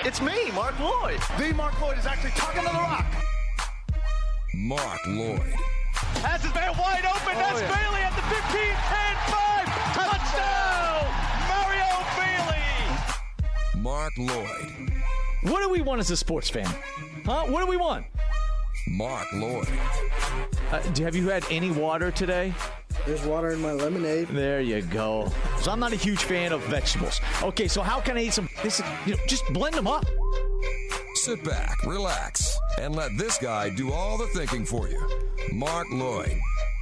It's me, Mark Lloyd. The Mark Lloyd is actually talking to the rock. Mark Lloyd. Has his man wide open. That's Bailey at the 15, 10, 5. Touchdown, Mark Lloyd. What do we want as a sports fan? Huh? What do we want? Mark Lloyd. Have you had any water today? There's water in my lemonade. There you go. So I'm not a huge fan of vegetables. Okay, so how can I eat some? Just blend them up. Sit back, relax, and let this guy do all the thinking for you. Mark Lloyd.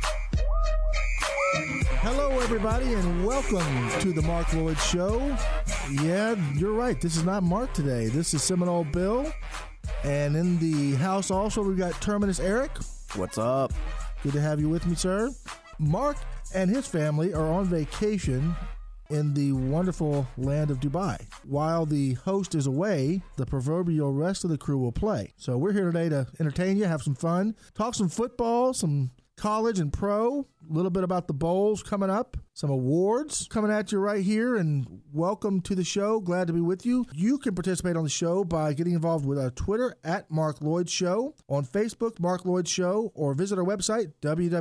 Hello, everybody, and welcome to the Mark Lloyd Show. Yeah, you're right. This is not Mark today. This is Seminole Bill. And in the house also, we've got Terminus Eric. What's up? Good to have you with me, sir. Mark and his family are on vacation in the wonderful land of Dubai. While the host is away, the proverbial rest of the crew will play. So we're here today to entertain you, have some fun, talk some football, some college and pro, a little bit about the bowls coming up, some awards coming at you right here, and welcome to the show. Glad to be with you. You can participate on the show by getting involved with our Twitter at Mark Lloyd Show, on Facebook, Mark Lloyd Show, or visit our website,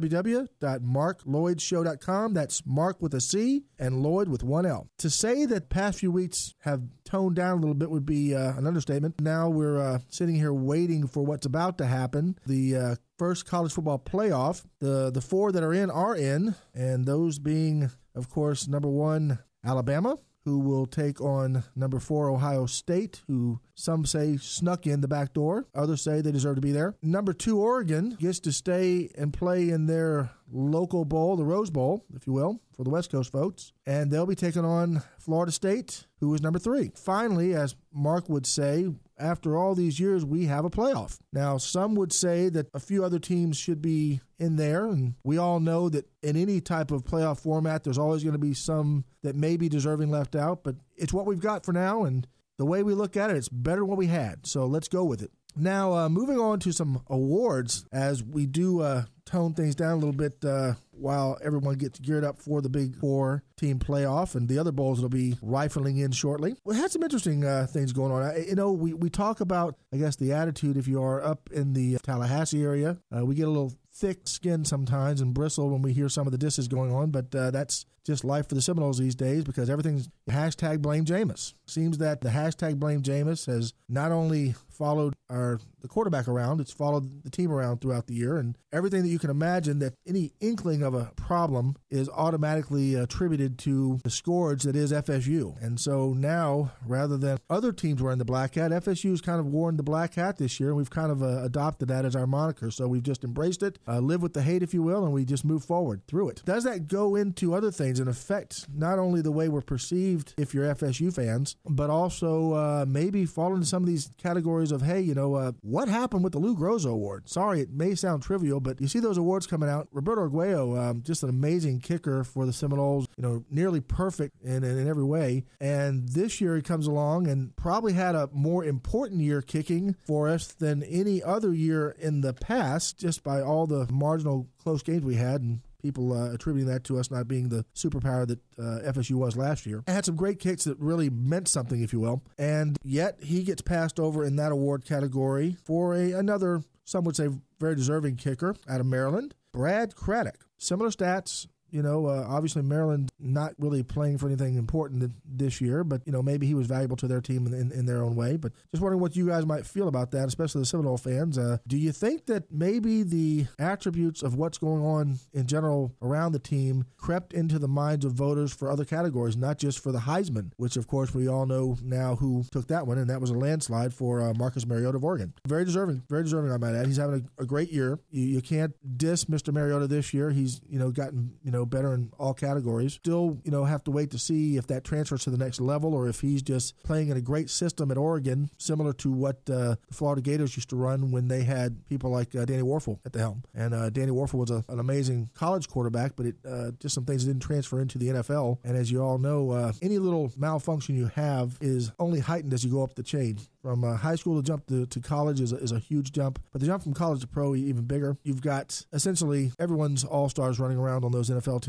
www.marklloydshow.com. That's Mark with a C and Lloyd with one L. To say that past few weeks have toned down a little bit would be an understatement. Now we're sitting here waiting for what's about to happen. The first college football playoff. The four that are in, and those being, of course, number 1, Alabama, who will take on number 4, Ohio State, who some say snuck in the back door. Others say they deserve to be there. Number 2, Oregon, gets to stay and play in their local bowl, the Rose Bowl, if you will, for the West Coast folks. And they'll be taking on Florida State, who is number 3. Finally, as Mark would say, after all these years, we have a playoff. Now, some would say that a few other teams should be in there, and we all know that in any type of playoff format, there's always going to be some that may be deserving left out, but it's what we've got for now, and the way we look at it, it's better than what we had, so let's go with it. Now, moving on to some awards, as we do tone things down a little bit while everyone gets geared up for the Big 4 team playoff and the other bowls will be rifling in shortly. We had some interesting things going on. We talk about, I guess, the attitude if you are up in the Tallahassee area. We get a little thick skin sometimes and bristle when we hear some of the disses going on, but that's just life for the Seminoles these days because everything's hashtag blame Jameis. Seems that the hashtag blame Jameis has not only followed the quarterback around, it's followed the team around throughout the year, and everything that you can imagine that any inkling of a problem is automatically attributed to the scourge that is FSU. And so now, rather than other teams wearing the black hat, FSU's kind of worn the black hat this year, and we've kind of adopted that as our moniker. So we've just embraced it, live with the hate, if you will, and we just move forward through it. Does that go into other things and affect not only the way we're perceived if you're FSU fans, but also maybe fall into some of these categories of, hey, what happened with the Lou Groza Award? Sorry, it may sound trivial, but you see those awards coming out. Roberto Arguello, just an amazing kicker for the Seminoles, nearly perfect in every way. And this year he comes along and probably had a more important year kicking for us than any other year in the past, just by all the marginal close games we had, and people attributing that to us not being the superpower that FSU was last year. Had some great kicks that really meant something, if you will. And yet he gets passed over in that award category for another, some would say, very deserving kicker out of Maryland, Brad Craddock. Similar stats. Obviously Maryland not really playing for anything important this year, but, maybe he was valuable to their team in their own way. But just wondering what you guys might feel about that, especially the Seminole fans. Do you think that maybe the attributes of what's going on in general around the team crept into the minds of voters for other categories, not just for the Heisman, which, of course, we all know now who took that one, and that was a landslide for Marcus Mariota of Oregon. Very deserving, I might add. He's having a great year. You can't diss Mr. Mariota this year. He's, gotten, better in all categories. Still, have to wait to see if that transfers to the next level or if he's just playing in a great system at Oregon, similar to what the Florida Gators used to run when they had people like Danny Warfel at the helm. And Danny Warfel was an amazing college quarterback, but just some things that didn't transfer into the NFL. And as you all know, any little malfunction you have is only heightened as you go up the chain. From high school to jump to college is a huge jump, but the jump from college to pro even bigger. You've got essentially everyone's all-stars running around on those NFL teams, and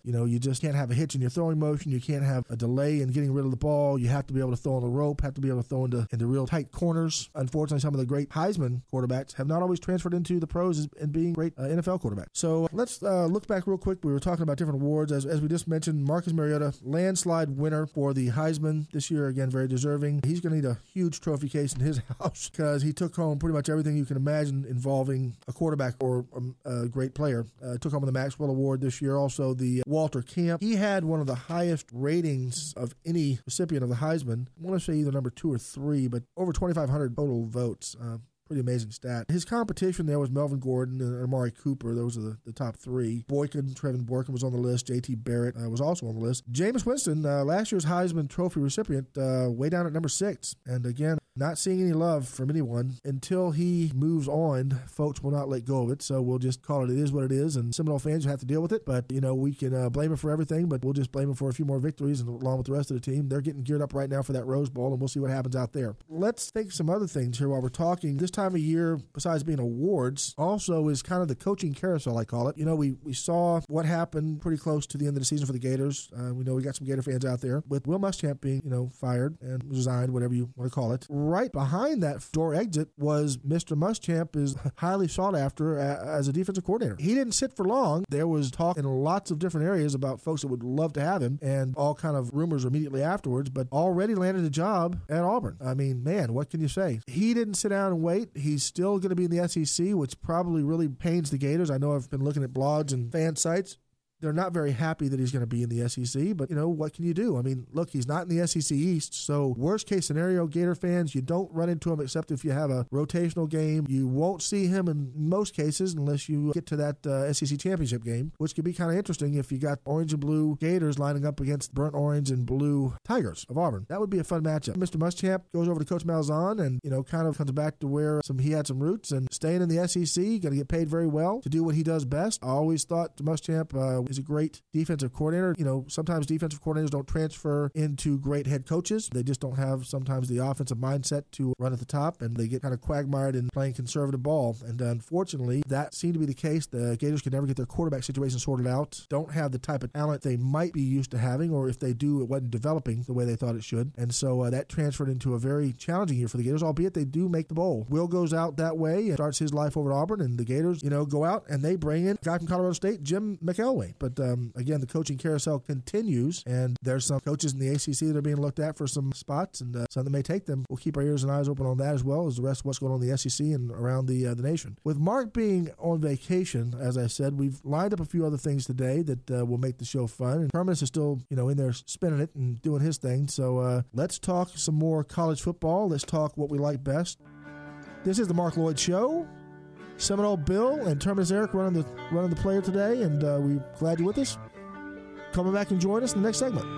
You just can't have a hitch in your throwing motion. You can't have a delay in getting rid of the ball. You have to be able to throw on the rope, have to be able to throw into real tight corners. Unfortunately, some of the great Heisman quarterbacks have not always transferred into the pros and being great NFL quarterbacks. So let's look back real quick. We were talking about different awards. As we just mentioned, Marcus Mariota, landslide winner for the Heisman this year. Again, very deserving. He's going to need a huge trophy case in his house because he took home pretty much everything you can imagine involving a quarterback or a great player. Took home the Maxwell Award this year. Also, the Walter Camp. He had one of the highest ratings of any recipient of the Heisman. I want to say either number 2 or 3, but over 2,500 total votes. Pretty amazing stat. His competition there was Melvin Gordon and Amari Cooper. Those are the top 3. Trevin Boykin was on the list. J.T. Barrett was also on the list. Jameis Winston, last year's Heisman Trophy recipient, way down at number 6. And again, not seeing any love from anyone. Until he moves on, folks will not let go of it. So we'll just call it is what it is. And Seminole fans will have to deal with it. But, we can blame him for everything, but we'll just blame him for a few more victories and along with the rest of the team. They're getting geared up right now for that Rose Bowl, and we'll see what happens out there. Let's think some other things here while we're talking. This time of year, besides being awards, also is kind of the coaching carousel, I call it. We saw what happened pretty close to the end of the season for the Gators. We know we got some Gator fans out there with Will Muschamp being, fired and resigned, whatever you want to call it. Right behind that door exit was Mr. Muschamp is highly sought after as a defensive coordinator. He didn't sit for long. There was talk in lots of different areas about folks that would love to have him and all kind of rumors immediately afterwards, but already landed a job at Auburn. I mean, man, what can you say? He didn't sit down and wait. He's still going to be in the SEC, which probably really pains the Gators. I know I've been looking at blogs and fan sites. They're not very happy that he's going to be in the SEC, but, what can you do? I mean, look, he's not in the SEC East, so worst case scenario, Gator fans, you don't run into him except if you have a rotational game. You won't see him in most cases unless you get to that SEC championship game, which could be kind of interesting if you got orange and blue Gators lining up against burnt orange and blue Tigers of Auburn. That would be a fun matchup. Mr. Muschamp goes over to Coach Malzahn and, kind of comes back to where he had some roots and staying in the SEC, going to get paid very well to do what he does best. I always thought Muschamp is a great defensive coordinator. Sometimes defensive coordinators don't transfer into great head coaches. They just don't have sometimes the offensive mindset to run at the top, and they get kind of quagmired in playing conservative ball. And unfortunately, that seemed to be the case. The Gators could never get their quarterback situation sorted out, don't have the type of talent they might be used to having, or if they do, it wasn't developing the way they thought it should. And so that transferred into a very challenging year for the Gators, albeit they do make the bowl. Will goes out that way and starts his life over at Auburn, and the Gators, go out and they bring in a guy from Colorado State, Jim McElwain. But again, the coaching carousel continues, and there's some coaches in the ACC that are being looked at for some spots, and some that may take them. We'll keep our ears and eyes open on that as well as the rest of what's going on in the SEC and around the nation. With Mark being on vacation, as I said, we've lined up a few other things today that will make the show fun. And Terminus is still, in there spinning it and doing his thing. So let's talk some more college football. Let's talk what we like best. This is the Mark Lloyd Show. Seminole Bill and Terminus Eric running the player today, and we're glad you're with us. Come back and join us in the next segment.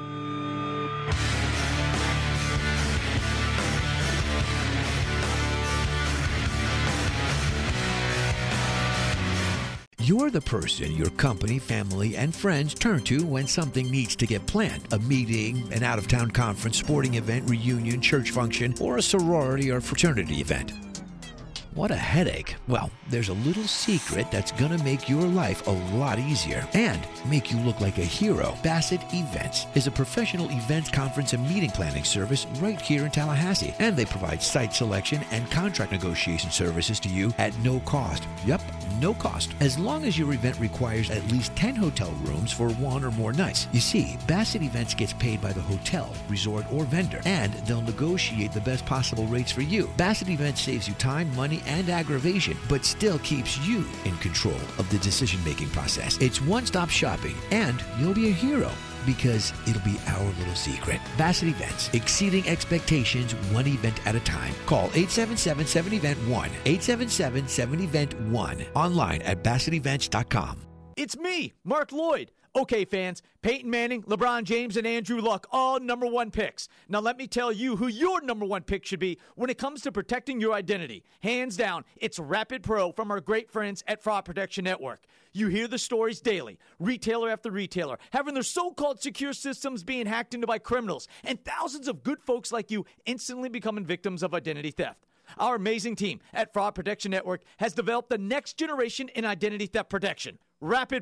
You're the person your company, family, and friends turn to when something needs to get planned. A meeting, an out-of-town conference, sporting event, reunion, church function, or a sorority or fraternity event. What a headache. Well, there's a little secret that's going to make your life a lot easier and make you look like a hero. Bassett Events is a professional events, conference, and meeting planning service right here in Tallahassee. And they provide site selection and contract negotiation services to you at no cost. Yep, no cost. As long as your event requires at least 10 hotel rooms for one or more nights. You see, Bassett Events gets paid by the hotel, resort, or vendor, and they'll negotiate the best possible rates for you. Bassett Events saves you time, money, and aggravation, but still keeps you in control of the decision-making process. It's one-stop shopping, and you'll be a hero because it'll be our little secret. Bassett Events, exceeding expectations one event at a time. Call 877-7-EVENT-1, 877-7-EVENT-1, online at BassettEvents.com. It's me, Mark Lloyd. Okay, fans, Peyton Manning, LeBron James, and Andrew Luck, all number one picks. Now let me tell you who your number one pick should be when it comes to protecting your identity. Hands down, it's Rapid Pro from our great friends at Fraud Protection Network. You hear the stories daily, retailer after retailer, having their so-called secure systems being hacked into by criminals, and thousands of good folks like you instantly becoming victims of identity theft. Our amazing team at Fraud Protection Network has developed the next generation in identity theft protection. Rapid Pro,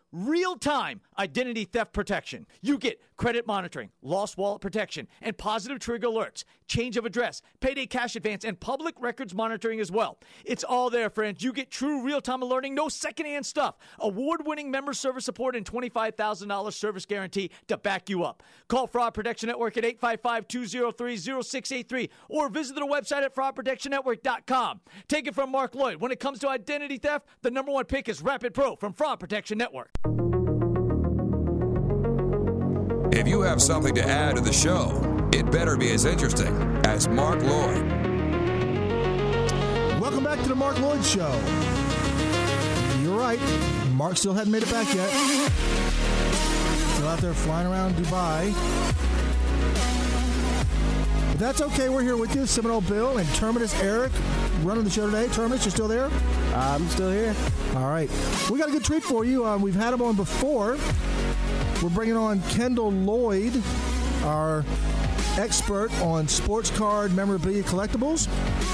real-time identity theft protection. You get credit monitoring, lost wallet protection, and positive trigger alerts, change of address, payday cash advance, and public records monitoring as well. It's all there, friends. You get true real-time alerting, no secondhand stuff, award-winning member service support, and $25,000 service guarantee to back you up. Call Fraud Protection Network at 855-203-0683 or visit their website at fraudprotectionnetwork.com. Take it from Mark Lloyd. When it comes to identity theft, the number one pick is Rapid Pro from Fraud Protection Network. If you have something to add to the show, it better be as interesting as Mark Lloyd. Welcome back to the Mark Lloyd Show. You're right. Mark still hadn't made it back yet. Still out there flying around Dubai. But that's okay. We're here with you, Seminole Bill and Terminus Eric, running the show today. Terminus, you still there? I'm still here. All right. We got a good treat for you. We've had him on before. We're bringing on Kendall Lloyd, our expert on sports card memorabilia collectibles.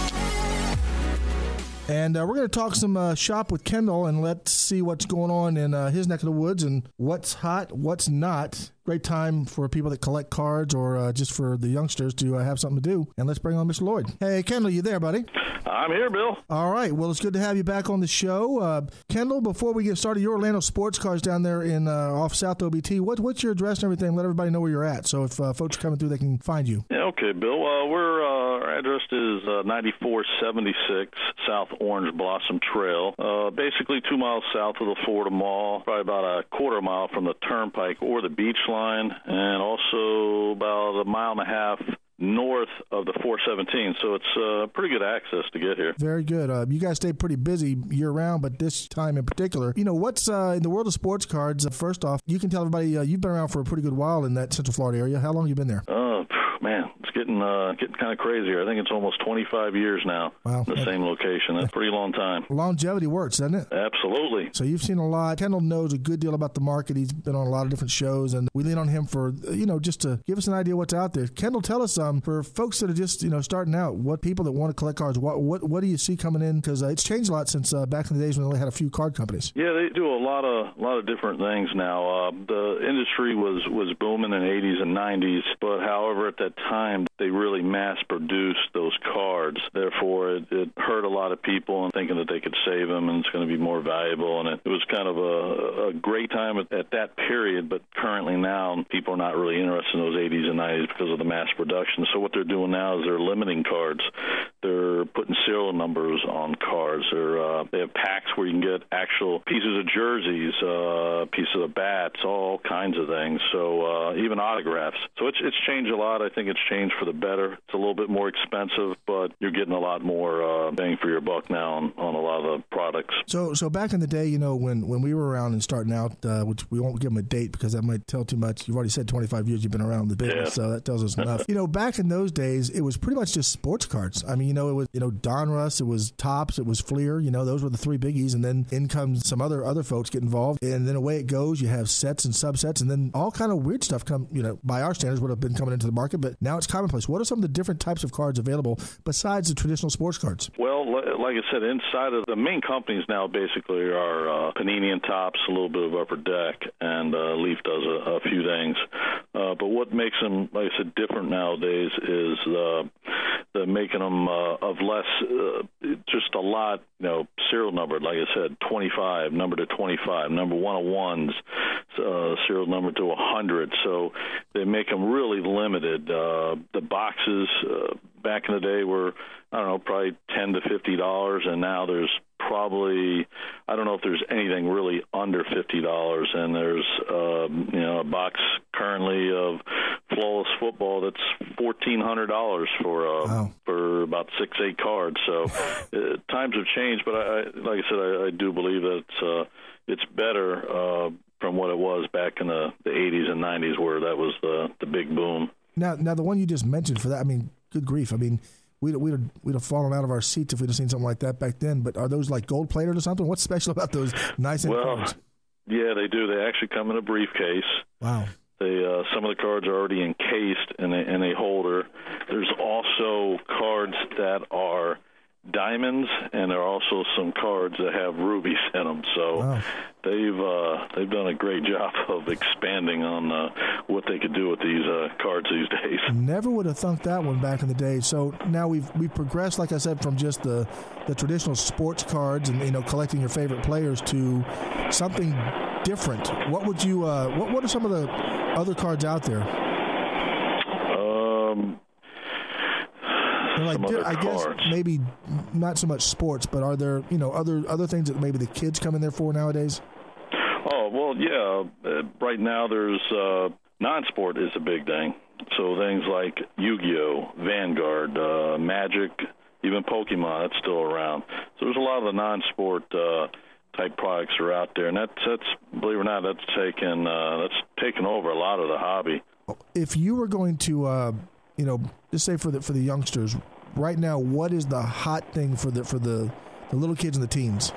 And we're going to talk some shop with Kendall and let's see what's going on in his neck of the woods and what's hot, what's not. Great time for people that collect cards or just for the youngsters to have something to do. And let's bring on Mr. Lloyd. Hey, Kendall, you there, buddy? I'm here, Bill. All right. Well, it's good to have you back on the show. Kendall, before we get started, your Orlando Sports Cards down there in off South OBT, what's your address and everything? Let everybody know where you're at. So if folks are coming through, they can find you. Yeah, okay, Bill. Our address is 9476 South Orange Blossom Trail, basically 2 miles south of the Florida Mall, probably about a quarter mile from the Turnpike or the beach line, and also about a mile and a half north of the 417, so it's pretty good access to get here. Very good. You guys stay pretty busy year-round, but this time in particular. You know, what's in the world of sports cards, first off, you can tell everybody you've been around for a pretty good while in that Central Florida area. How long have you been there? Man, it's getting kind of crazier. I think it's almost 25 years now. Wow. The same location. That's a pretty long time. Longevity works, doesn't it? Absolutely. So you've seen a lot. Kendall knows a good deal about the market. He's been on a lot of different shows, and we lean on him for, just to give us an idea what's out there. Kendall, tell us, for folks that are just, starting out, what people that want to collect cards, what do you see coming in? Because it's changed a lot since back in the days when they only had a few card companies. Yeah, they do a lot of different things now. The industry was booming in the 80s and 90s, but however, at that time, they really mass-produced those cards. Therefore, it hurt a lot of people and thinking that they could save them and it's going to be more valuable. And it was kind of a great time at that period, but currently now people are not really interested in those 80s and 90s because of the mass production. So what they're doing now is they're limiting cards. They're putting serial numbers on cards. They have packs where you can get actual pieces of jerseys, pieces of bats, all kinds of things. So even autographs. So it's changed a lot. I think it's changed for the better. It's a little bit more expensive, but you're getting a lot more bang for your buck now on a lot of the products. So back in the day, when we were around and starting out, which we won't give them a date because that might tell too much. You've already said 25 years you've been around the business, so that tells us enough. Back in those days, it was pretty much just sports cards. I mean, it was, Donruss, it was Topps, it was Fleer, those were the three biggies, and then in comes some other folks get involved, and then away it goes. You have sets and subsets, and then all kind of weird stuff by our standards would have been coming into the market, but now it's commonplace. What are some of the different types of cards available besides the traditional sports cards? Well, like I said, inside of the main companies now basically are Panini and Topps, a little bit of Upper Deck, and Leaf does a few things. But what makes them, like I said, different nowadays is the making them of less, just a lot, serial numbered. Like I said, 25, number to 25, number 101s, serial number to 100. So they make them really limited. The boxes back in the day were, probably $10 to $50, and now there's probably, I don't know if there's anything really under $50, and there's a box currently of Flawless Football that's $1,400 for about 6-8 cards. So times have changed, but like I said, I do believe that it's better from what it was back in the 80s and 90s, where that was the big boom. Now the one you just mentioned for that, good grief, we'd have fallen out of our seats if we'd have seen something like that back then. But are those like gold plated or something? What's special about those nice cards? Yeah, they do. They actually come in a briefcase. Wow. Some of the cards are already encased in a holder. There's also cards that are diamonds, and there are also some cards that have rubies in them. So Wow. they've done a great job of expanding on what they could do with these cards these days. Never would have thunk that one back in the day. So now we've progressed, like I said, from just the traditional sports cards and collecting your favorite players to something different. What would you? What are some of the other cards out there? I guess maybe not so much sports, but are there other things that maybe the kids come in there for nowadays? Oh, well, yeah. Right now there's non-sport is a big thing. So things like Yu-Gi-Oh, Vanguard, Magic, even Pokemon, that's still around. So there's a lot of the non-sport type products are out there, and that's believe it or not, that's taken over a lot of the hobby. If you were going to just say for the youngsters right now, what is the hot thing for the little kids and the teens?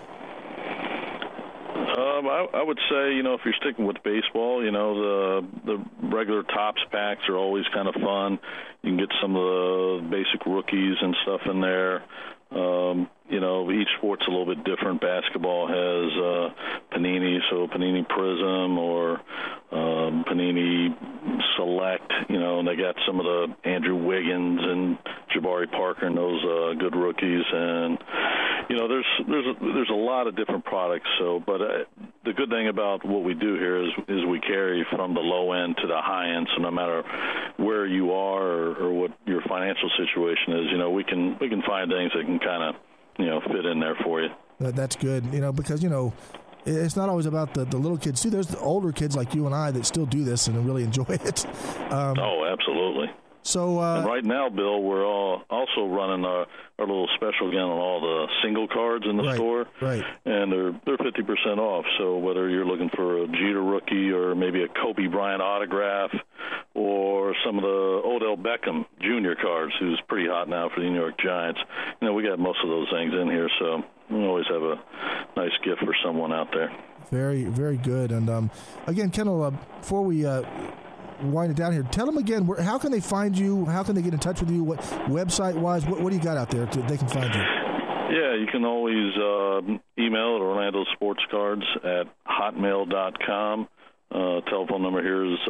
I would say, if you're sticking with baseball, the regular Topps packs are always kind of fun. You can get some of the basic rookies and stuff in there. Each sport's a little bit different. Basketball has Panini, so Panini Prism or Panini Select. And they got some of the Andrew Wiggins and Jabari Parker and those good rookies. And there's a lot of different products. So, but the good thing about what we do here is we carry from the low end to the high end. So no matter where you are or what your financial situation is, we can find things that can kind of fit in there for you. That's good, because it's not always about the little kids. See, there's the older kids like you and I that still do this and really enjoy it. Oh, absolutely. So and right now, Bill, we're also running our little special again on all the single cards in the store. Right. And they're 50% off. So whether you're looking for a Jeter rookie or maybe a Kobe Bryant autograph or some of the Odell Beckham Jr. cards, who's pretty hot now for the New York Giants, we got most of those things in here. So we always have a nice gift for someone out there. Very, very good. And again, Kendall, before we wind it down here, tell them again, how can they find you? How can they get in touch with you? What website-wise, what do you got out there they can find you? Yeah, you can always email at Orlando Sports Cards at hotmail.com. Telephone number here is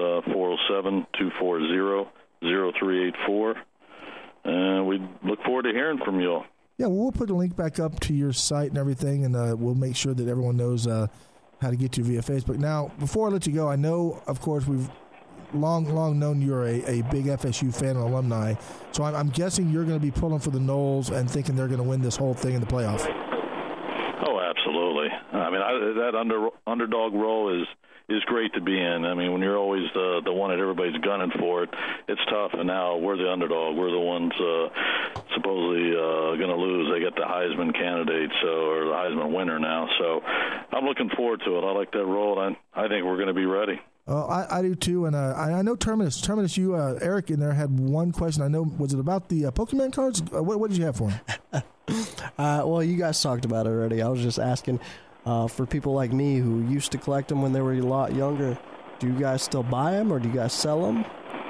407-240-0384. And we look forward to hearing from you all. Yeah, well, we'll put a link back up to your site and everything, and we'll make sure that everyone knows how to get you via Facebook. Now, before I let you go, I know, of course, we've long known you're a big FSU fan and alumni, so I'm guessing you're going to be pulling for the Noles and thinking they're going to win this whole thing in the playoff. Oh, absolutely. I mean, that underdog role is great to be in. I mean, when you're always the one that everybody's gunning for, it's tough. And now we're the underdog. We're the ones supposedly going to lose. They got the Heisman candidate, or the Heisman winner now. So I'm looking forward to it. I like that role, and I think we're going to be ready. I do too, and I know Terminus, you, Eric, in there had one question. I know, was it about the Pokemon cards? What did you have for him? Well, you guys talked about it already. I was just asking for people like me who used to collect them when they were a lot younger. Do you guys still buy them, or do you guys sell them?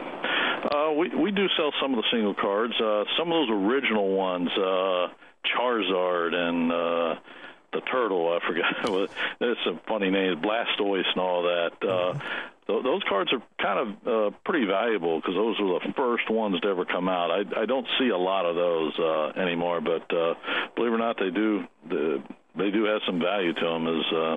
We do sell some of the single cards. Some of those original ones, Charizard and the turtle, I forgot. It's a funny name, Blastoise and all that. Those cards are kind of pretty valuable because those were the first ones to ever come out. I don't see a lot of those anymore, but believe it or not, they do have some value to them.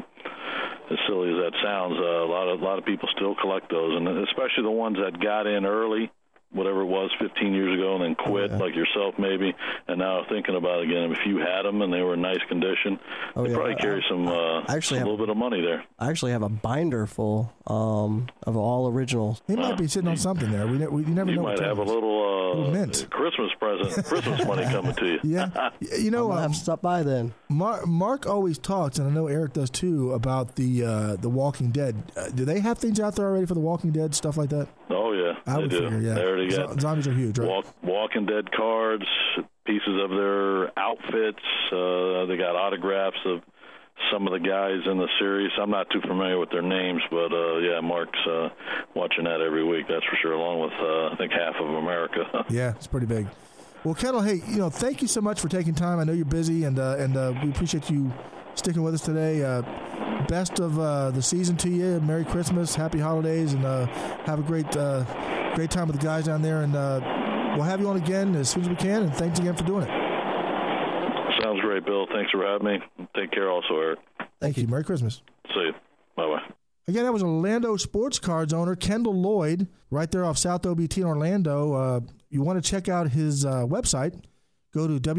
As silly as that sounds, a lot of people still collect those, and especially the ones that got in early, whatever it was 15 years ago, and then quit, like yourself maybe, and now thinking about it again, if you had them and they were in nice condition, they probably carry a little bit of money there. I actually have a binder full of all originals. He might be sitting on something there. You never know. You might have a little Christmas present, Christmas money coming to you. Yeah. I'm gonna have to stop by then. Mark always talks, and I know Eric does too, about the Walking Dead. Do they have things out there already for the Walking Dead, stuff like that? Oh, yeah. I would figure, yeah. They already got zombies are huge, right? Walking Dead cards, pieces of their outfits. They got autographs of some of the guys in the series. I'm not too familiar with their names, but, Mark's watching that every week, that's for sure, along with, I think, half of America. Yeah, it's pretty big. Well, Kendall, hey, thank you so much for taking time. I know you're busy, and we appreciate you sticking with us today. Best of the season to you. Merry Christmas, Happy Holidays, and have a great time with the guys down there. And we'll have you on again as soon as we can. And thanks again for doing it. Sounds great, Bill. Thanks for having me. Take care also, Eric. Thank you. Merry Christmas. See you. Bye-bye. Again, that was Orlando Sports Cards owner Kendall Lloyd, right there off South OBT in Orlando. You want to check out his website, go to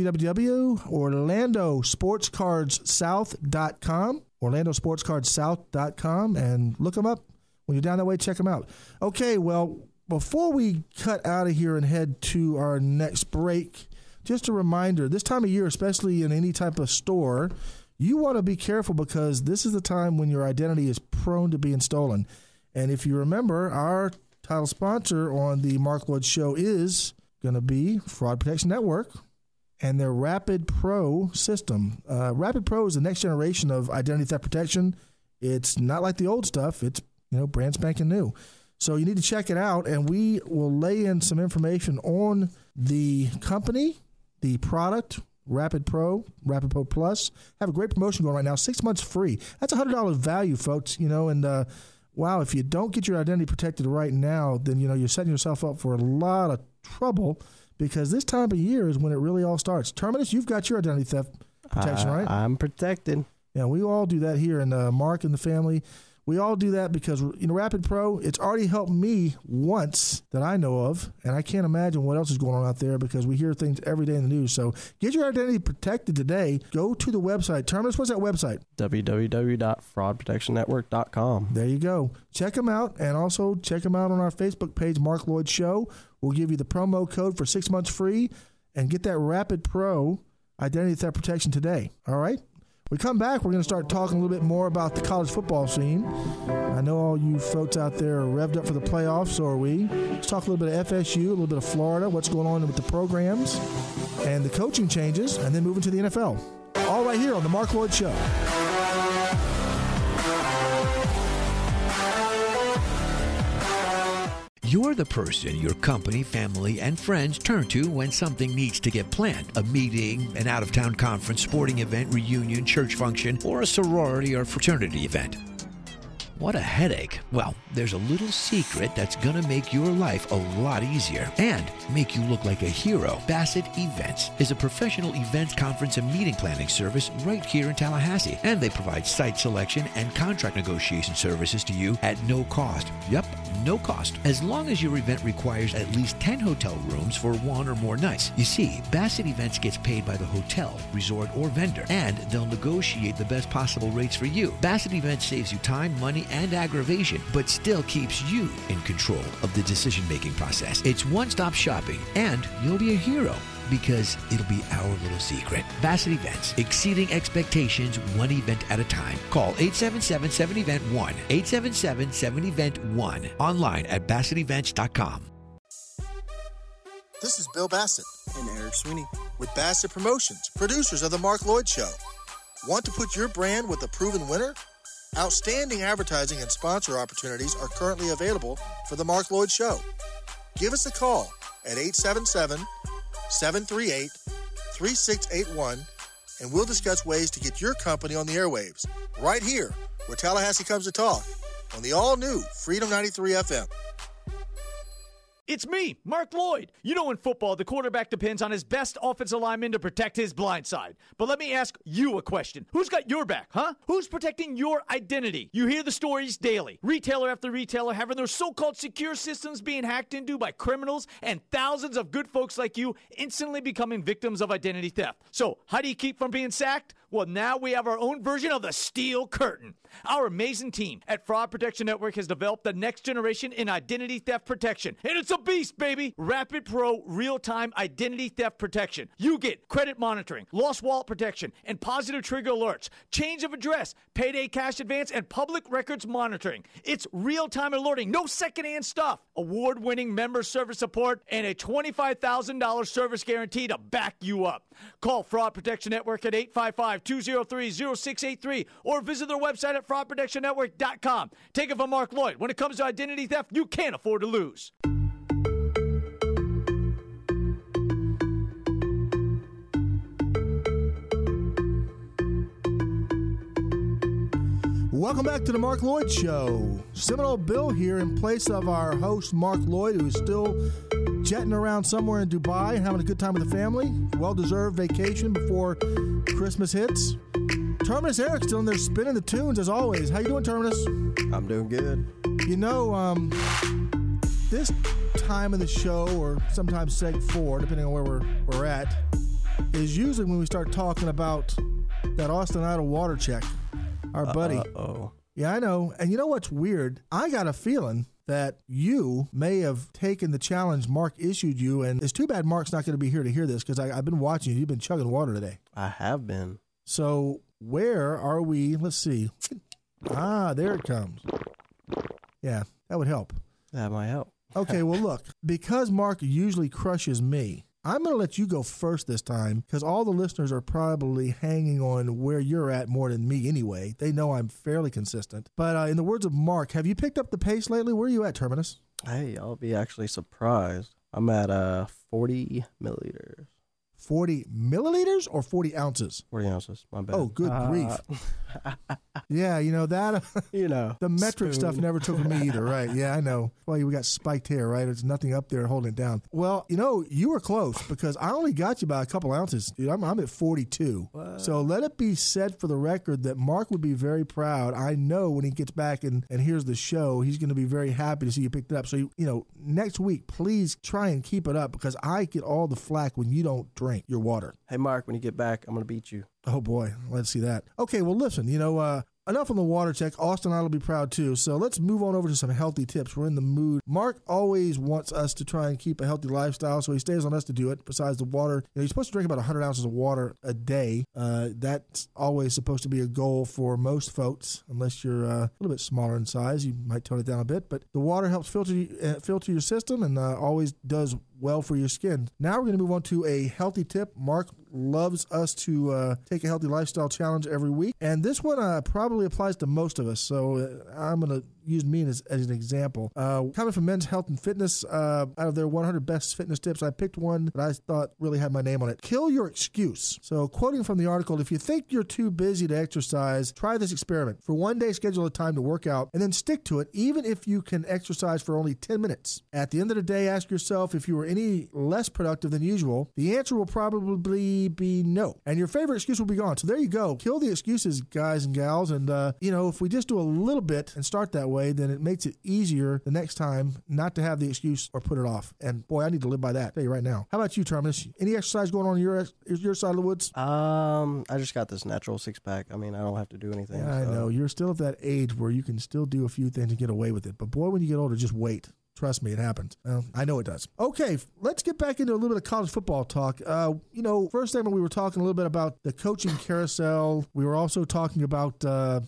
www.orlandosportscardssouth.com, orlandosportscardssouth.com, and look them up. When you're down that way, check them out. Okay, well, before we cut out of here and head to our next break, just a reminder, this time of year, especially in any type of store, you want to be careful because this is the time when your identity is prone to being stolen. And if you remember, our title sponsor on the Mark Lloyd Show is going to be Fraud Protection Network and their Rapid Pro system. Rapid Pro is the next generation of identity theft protection. It's not like the old stuff. It's brand spanking new. So you need to check it out, and we will lay in some information on the company, the product, Rapid Pro Plus. Have a great promotion going right now, 6 months free. That's $100 value, folks, and wow, if you don't get your identity protected right now, then, you're setting yourself up for a lot of trouble because this time of year is when it really all starts. Terminus, you've got your identity theft protection, right? I'm protected. Yeah, we all do that here, and Mark and the family, we all do that because, Rapid Pro, it's already helped me once that I know of, and I can't imagine what else is going on out there because we hear things every day in the news. So get your identity protected today. Go to the website. Terminus, what's that website? www.fraudprotectionnetwork.com. There you go. Check them out, and also check them out on our Facebook page, Mark Lloyd Show. We'll give you the promo code for 6 months free and get that Rapid Pro identity theft protection today. All right? We come back, we're going to start talking a little bit more about the college football scene. I know all you folks out there are revved up for the playoffs, so are we. Let's talk a little bit of FSU, a little bit of Florida, what's going on with the programs, and the coaching changes, and then moving to the NFL. All right here on The Mark Lloyd Show. You're the person your company, family, and friends turn to when something needs to get planned. A meeting, an out-of-town conference, sporting event, reunion, church function, or a sorority or fraternity event. What a headache. Well, there's a little secret that's going to make your life a lot easier and make you look like a hero. Bassett Events is a professional events, conference, and meeting planning service right here in Tallahassee. And they provide site selection and contract negotiation services to you at no cost. Yep, no cost. As long as your event requires at least 10 hotel rooms for one or more nights. You see, Bassett Events gets paid by the hotel, resort, or vendor, and they'll negotiate the best possible rates for you. Bassett Events saves you time, money, and aggravation, but still keeps you in control of the decision-making process. It's one-stop shopping, and you'll be a hero because it'll be our little secret. Bassett Events, exceeding expectations one event at a time. Call 877-7-EVENT-1, 877-7-EVENT-1, online at BassettEvents.com. This is Bill Bassett and Eric Sweeney with Bassett Promotions, producers of The Mark Lloyd Show. Want to put your brand with a proven winner? Outstanding advertising and sponsor opportunities are currently available for The Mark Lloyd Show. Give us a call at 877-738-3681, and we'll discuss ways to get your company on the airwaves, right here, where Tallahassee comes to talk, on the all-new Freedom 93 FM. It's me, Mark Lloyd. You know, in football, the quarterback depends on his best offensive lineman to protect his blind side. But let me ask you a question. Who's got your back, huh? Who's protecting your identity? You hear the stories daily. Retailer after retailer having their so-called secure systems being hacked into by criminals, and thousands of good folks like you instantly becoming victims of identity theft. So, how do you keep from being sacked? Well, now we have our own version of the Steel Curtain. Our amazing team at Fraud Protection Network has developed the next generation in identity theft protection. And it's a beast, baby! Rapid Pro real-time identity theft protection. You get credit monitoring, lost wallet protection, and positive trigger alerts, change of address, payday cash advance, and public records monitoring. It's real-time alerting, no secondhand stuff. Award-winning member service support, and a $25,000 service guarantee to back you up. Call Fraud Protection Network at 855-203-0683 or visit their website at fraudprotectionnetwork.com. Take it from Mark Lloyd. When it comes to identity theft, you can't afford to lose. Welcome back to the Mark Lloyd Show. Seminole Bill here in place of our host, Mark Lloyd, who's still jetting around somewhere in Dubai and having a good time with the family. Well-deserved vacation before Christmas hits. Terminus Eric still in there spinning the tunes as always. How you doing, Terminus? I'm doing good. You know, this time of the show, or sometimes seg 4, depending on where we're at, is usually when we start talking about that Austin Idol water check. Our buddy. Uh-oh. Yeah, I know. And you know what's weird? I got a feeling that you may have taken the challenge Mark issued you, and it's too bad Mark's not going to be here to hear this, because I've been watching you. You've been chugging water today. I have been. So where are we? Let's see. There it comes. Yeah, that would help. That might help. Okay, well, look, because Mark usually crushes me, I'm going to let you go first this time, because all the listeners are probably hanging on where you're at more than me anyway. They know I'm fairly consistent. But in the words of Mark, have you picked up the pace lately? Where are you at, Terminus? Hey, I'll be actually surprised. I'm at 40 milliliters. 40 milliliters or 40 ounces? 40 ounces, my bad. Oh, good grief. Yeah, you know, that, the metric stuff never took me either, right? Yeah, I know. Well, we got spiked hair, right? There's nothing up there holding it down. Well, you were close, because I only got you by a couple ounces, dude. I'm at 42. What? So let it be said for the record that Mark would be very proud. I know when he gets back and hears the show, he's going to be very happy to see you picked it up. So, next week, please try and keep it up, because I get all the flack when you don't drink your water. Hey, Mark, when you get back, I'm going to beat you. Oh, boy. Let's see that. Okay, well, listen, enough on the water check. Austin and I will be proud, too. So let's move on over to some healthy tips. We're in the mood. Mark always wants us to try and keep a healthy lifestyle, so he stays on us to do it. Besides the water, you're supposed to drink about 100 ounces of water a day. That's always supposed to be a goal for most folks, unless you're a little bit smaller in size. You might tone it down a bit. But the water helps filter your system and always does well for your skin. Now we're going to move on to a healthy tip. Mark loves us to take a healthy lifestyle challenge every week, and this one probably applies to most of us, so I'm going to use me as an example. Coming from Men's Health and Fitness, out of their 100 best fitness tips, I picked one that I thought really had my name on it. Kill your excuse. So quoting from the article, if you think you're too busy to exercise, try this experiment. For one day, schedule a time to work out and then stick to it, even if you can exercise for only 10 minutes. At the end of the day, ask yourself if you were any less productive than usual. The answer will probably be no, and your favorite excuse will be gone. So there you go. Kill the excuses, guys and gals, and if we just do a little bit and start that way, then it makes it easier the next time not to have the excuse or put it off. And boy, I need to live by that. I'll tell you right now. How about you, Terminus? Any exercise going on your side of the woods? I just got this natural 6-pack. I mean, I don't have to do anything. Yeah, I know. You're still at that age where you can still do a few things and get away with it. But boy, when you get older, just wait. Trust me, it happens. Well, I know it does. Okay, let's get back into a little bit of college football talk. First segment we were talking a little bit about the coaching carousel. We were also talking about,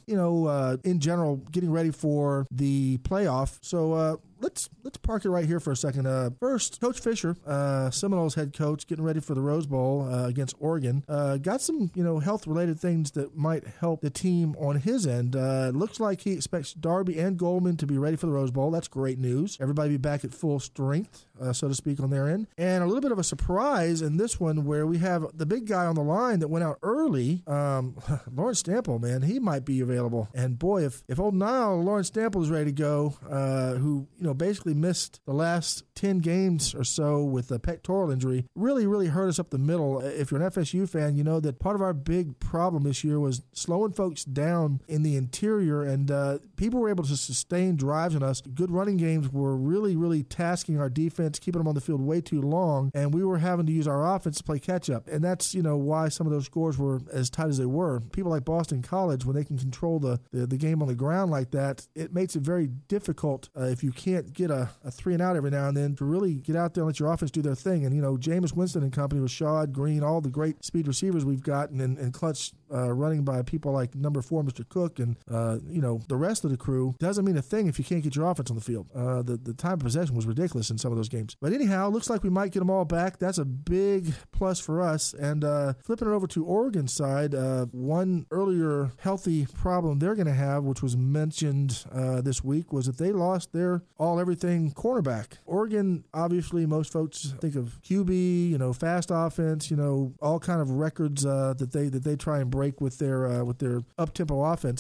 in general, getting ready for the playoff. So let's park it right here for a second. First, Coach Fisher, Seminoles head coach, getting ready for the Rose Bowl against Oregon. Got some, health-related things that might help the team on his end. Looks like he expects Darby and Goldman to be ready for the Rose Bowl. That's great news. Everybody be back at full strength, so to speak, on their end. And a little bit of a surprise in this one where we have the big guy on the line that went out early, Lawrence Stample, man, he might be available. And boy, if old Nile, Lawrence Stample is ready to go, who, basically missed the last 10 games or so with a pectoral injury, really hurt us up the middle. If you're an FSU fan, you know that part of our big problem this year was slowing folks down in the interior, and people were able to sustain drives on us. Good running games were really tasking our defense, keeping them on the field way too long, and we were having to use our offense to play catch-up. And that's, why some of those scores were as tight as they were. People like Boston College, when they can control the game on the ground like that, it makes it very difficult if you can't get a 3-and-out every now and then to really get out there and let your offense do their thing. And, Jameis Winston and company with Rashad Green, all the great speed receivers we've gotten, and clutch running by people like number 4, Mr. Cook, and, the rest of the crew, doesn't mean a thing if you can't get your offense on the field. The time of possession was ridiculous in some of those games. But anyhow, looks like we might get them all back. That's a big plus for us. And flipping it over to Oregon's side, one earlier healthy problem they're going to have, which was mentioned this week, was that they lost their all-everything cornerback. Oregon, obviously, most folks think of QB, fast offense, all kind of records that they try and break with their up-tempo offense.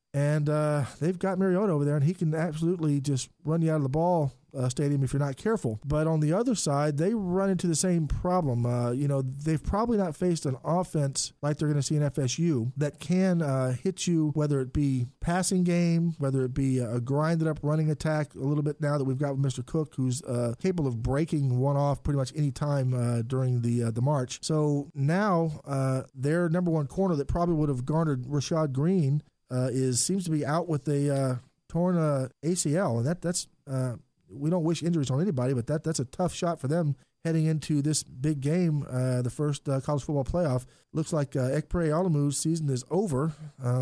And they've got Mariota over there, and he can absolutely just run you out of the ball stadium if you're not careful. But on the other side, they run into the same problem. They've probably not faced an offense like they're going to see in FSU that can hit you, whether it be passing game, whether it be a grinded up running attack a little bit now that we've got with Mr. Cook, who's capable of breaking one off pretty much any time during the march. So now their number one corner that probably would have garnered Rashad Green seems to be out with a torn ACL, and that's we don't wish injuries on anybody, but that's a tough shot for them heading into this big game, the first college football playoff. Looks like Ekpere Alamu's season is over,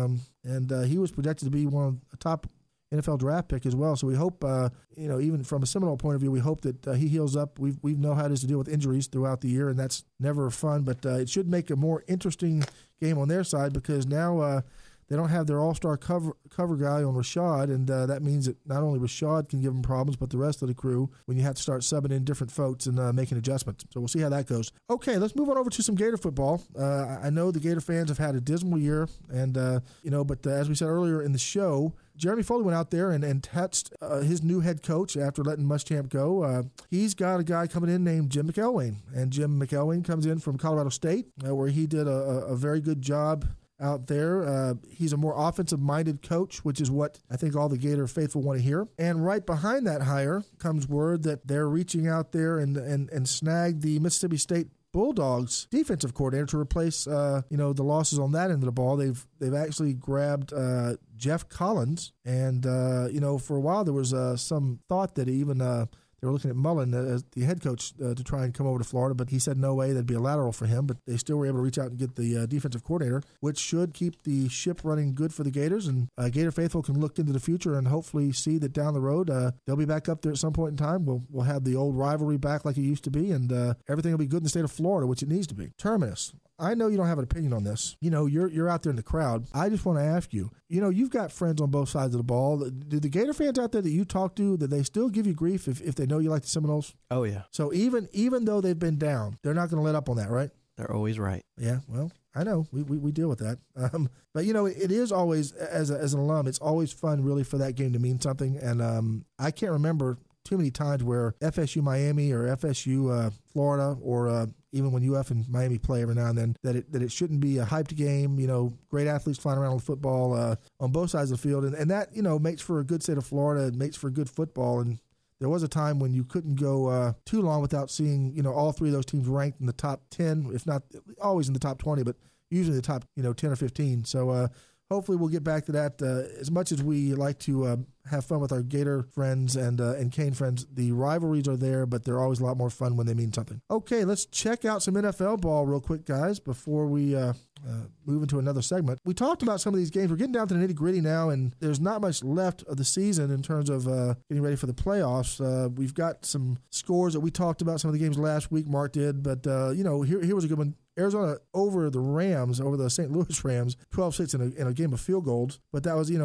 and he was projected to be one of the top NFL draft pick as well. So we hope, even from a Seminole point of view, we hope that he heals up. We know how it is to deal with injuries throughout the year, and that's never fun. But it should make a more interesting game on their side because now they don't have their all-star cover guy on Rashad, and that means that not only Rashad can give them problems, but the rest of the crew when you have to start subbing in different folks and making adjustments. So we'll see how that goes. Okay, let's move on over to some Gator football. I know the Gator fans have had a dismal year, and but as we said earlier in the show, Jeremy Foley went out there and touched his new head coach after letting Muschamp go. He's got a guy coming in named Jim McElwain, and Jim McElwain comes in from Colorado State, where he did a very good job out there. He's a more offensive-minded coach, which is what I think all the Gator faithful want to hear. And right behind that hire comes word that they're reaching out there and snag the Mississippi State Bulldogs defensive coordinator to replace the losses on that end of the ball. They've actually grabbed Jeff Collins, and for a while there was some thought that even they were looking at Mullen as the head coach to try and come over to Florida, but he said no way, that'd be a lateral for him. But they still were able to reach out and get the defensive coordinator, which should keep the ship running good for the Gators. And Gator faithful can look into the future and hopefully see that down the road they'll be back up there at some point in time. We'll have the old rivalry back like it used to be, and everything will be good in the state of Florida, which it needs to be. Terminus. I know you don't have an opinion on this. You're out there in the crowd. I just want to ask you, you've got friends on both sides of the ball. Do the Gator fans out there that you talk to, do they still give you grief if they know you like the Seminoles? Oh, yeah. So even though they've been down, they're not going to let up on that, right? They're always right. Yeah, well, I know. We deal with that. But, it is always, as an alum, it's always fun really for that game to mean something. And I can't remember too many times where FSU Miami or FSU Florida or even when UF and Miami play every now and then, that it shouldn't be a hyped game, great athletes flying around with football on both sides of the field. And that, makes for a good state of Florida. It makes for good football. And there was a time when you couldn't go too long without seeing, all three of those teams ranked in the top 10, if not always in the top 20, but usually the top, 10 or 15. So hopefully we'll get back to that. As much as we like to have fun with our Gator friends and Cane friends, the rivalries are there, but they're always a lot more fun when they mean something. Okay, let's check out some NFL ball real quick, guys, before we move into another segment. We talked about some of these games. We're getting down to the nitty-gritty now, and there's not much left of the season in terms of getting ready for the playoffs. We've got some scores that we talked about, some of the games last week, Mark did, but here was a good one. Arizona over the Rams, over the St. Louis Rams, 12-6 in a game of field goals. But that was,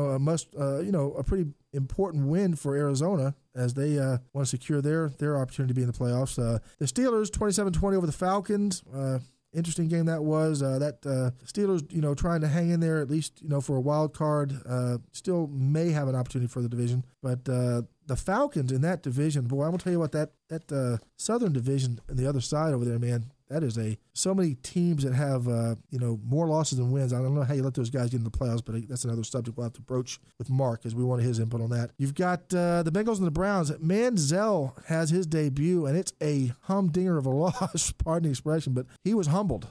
a pretty important win for Arizona as they want to secure their opportunity to be in the playoffs. The Steelers, 27-20 over the Falcons. Interesting game that was. Steelers, trying to hang in there at least, for a wild card. Still may have an opportunity for the division. But the Falcons in that division, boy, I'm going to tell you what, that Southern division on the other side over there, man, that is so many teams that have, more losses than wins. I don't know how you let those guys get into the playoffs, but that's another subject we'll have to broach with Mark as we wanted his input on that. You've got the Bengals and the Browns. Manziel has his debut, and it's a humdinger of a loss, pardon the expression, but he was humbled.